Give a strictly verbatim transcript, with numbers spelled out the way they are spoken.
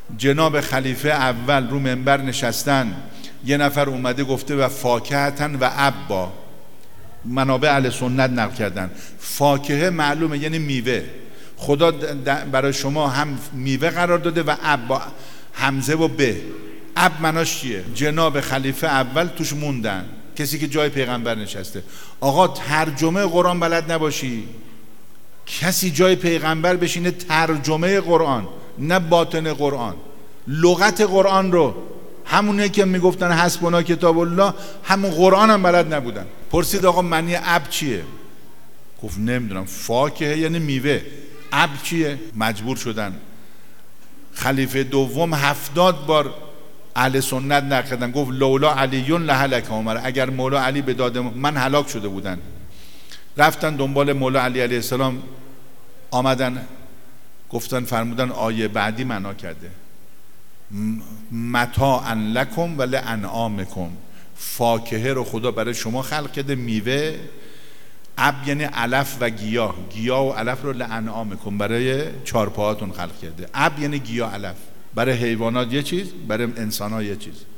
جناب خلیفه اول رو منبر نشستن، یه نفر اومده گفته و فاکهتن و ابا. منابع اهل سنت نقل کردن فاکهه معلومه یعنی میوه. خدا برای شما هم میوه قرار داده و ابا همزه و به. اب مناش چیه؟ جناب خلیفه اول توش موندن، کسی که جای پیغمبر نشسته. آقا ترجمه قرآن بلد نباشی، کسی جای پیغمبر بشینه ترجمه قرآن نه باطن قرآن، لغت قرآن رو، همونه که میگفتن حسبنا کتاب الله، همون قرآن هم بلد نبودن. پرسید آقا معنی اب چیه؟ گفت نمیدونم. فاکهه یعنی میوه، اب چیه؟ مجبور شدن. خلیفه دوم هفتاد بار اهل سنت نقل کردن، گفت لولا علیون لهلک عمر، اگر مولا علی به داد من هلاک شده بودن. رفتن دنبال مولا علی علیه السلام، آمدن گفتن فرمودن آیه بعدی معنا کرده متاعا لکم و لانعامکم، فاکهه رو خدا برای شما خلق کرده، میوه. اب یعنی علف و گیاه، گیاه و علف رو لانعامکم برای چارپاهاتون خلق کرده. اب یعنی گیاه علف، برای حیوانات یه چیز، برای انسان ها یه چیز.